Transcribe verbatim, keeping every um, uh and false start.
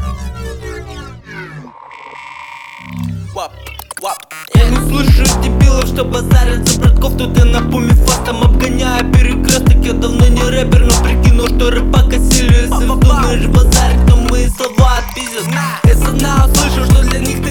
Вап, вап. Я не слышу дебилов, что базарят за братков. Тут я на пуме фастом обгоняю перекресток. Я давно не рэпер, но прикинул, что рэпак осилю. Если вздумаешь базарить, то мои слова отпиздят. Я со дна услышал, что для них ты